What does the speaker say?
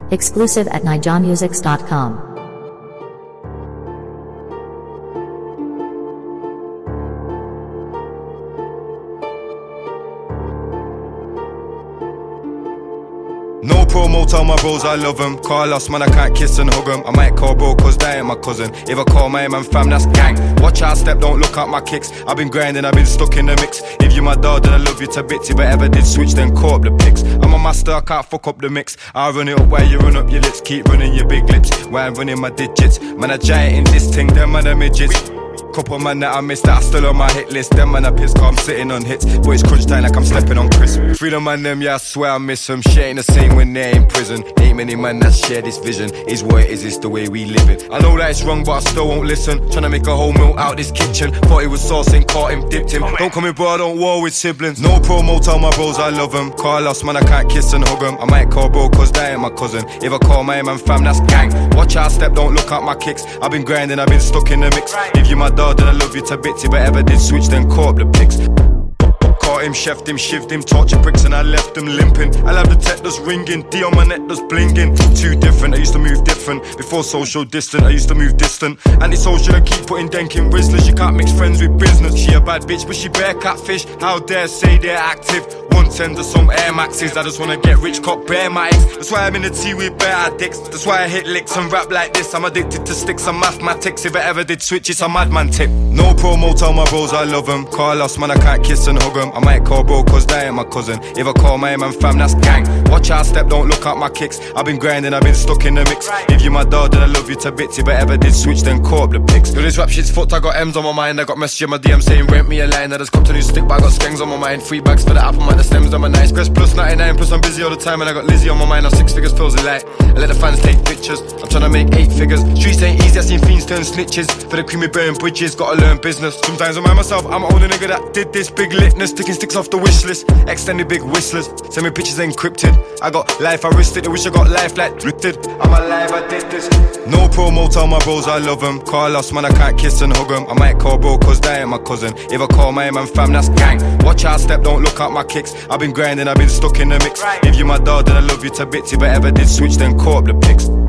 Exclusive at nijamusics.com. No promo, tell my bros I love them. Carlos, man, I can't kiss and hug them. I might call bro, cause they ain't my cousin. If I call my man fam, that's gang. Watch how I step, don't look at my kicks. I've been grinding, I've been stuck in the mix. If you my dog, then I love you to bits. If I ever did switch, then call up the pics. I'm a master, I can't fuck up the mix. I'll run it up while you run up your lips. Keep running your big lips while I'm running my digits. Man, I giant in this thing, them man, the midgets. Couple man that I missed that are still on my hit list. Them man I piss, cause I'm sitting on hits. But it's crunch time like I'm stepping on crisp. Freedom man them, yeah I swear I miss them. Shit ain't the same when they're in prison. Ain't many man that share this vision. Is what it is, it's the way we live it. I know that it's wrong but I still won't listen. Tryna make a whole meal out this kitchen. Thought it was saucing, caught him, dipped him. Don't come in bro, I don't war with siblings. No promo, tell my bros I love them. Carlos, man I can't kiss and hug them. I might call bro cause they ain't my cousin. If I call my man fam, that's gang. Watch how I step, don't look at my kicks. I've been grinding, I've been stuck in the mix. If you my dog, then I love you to bits. If I ever did switch, then call up the pics. Caught him, chefed him, shivved him, torture pricks and I left him limping. I'll have the tech that's ringing, D on my neck that's blinging. Too different, I used to move different. Before social distant, I used to move distant. Anti-social, I keep putting denk in Rizzlers. You can't mix friends with business. She a bad bitch, but she bare catfish. How dare say they're active. One tender, some Air Maxes. I just wanna get rich, cop bare my ex. That's why I'm in the tea with bare addicts. That's why I hit licks and rap like this. I'm addicted to sticks and mathematics. If I ever did switch, it's a madman tip. No promo, tell my bros I love them. Carlos, man, I can't kiss and hug them. I might call bro, cause they ain't my cousin. If I call my man fam, that's gang. Watch how I step, don't look at my kicks. I've been grinding, I've been stuck in the mix. If you my dog, then I love you to bits. If I ever did switch, then call up the pics. Yo, this rap shit's fucked, I got M's on my mind. I got messages in my DM saying rent me a line. I just come to new stick, but I got skangs on my mind. 3 bags for the apple, man, the stems on my nice. Press plus 99, plus I'm busy all the time. And I got Lizzie on my mind, now 6 figures feels a light. I let the fans take pictures, I'm tryna make 8 figures. Streets ain't easy, I seen fiends turn snitches. For the creamy burn bridges, gotta learn business. Sometimes I mind myself, I'm the only nigga that did this. Big litness, taking sticks off the wish list. Extended big whistlers, send me pictures encrypted. I got life, I risked it, I wish I got life like drifted. I'm alive, I did this. No promo, tell my bros I love them. Carlos, man, I can't kiss and hug them. I might call bro, cause they ain't my cousin. If I call my man fam, that's gang. Watch how I step, don't look at my kicks. I've been grinding, I've been stuck in the mix. If you my dog, then I love you to bits. If I ever did switch, then call up the pics.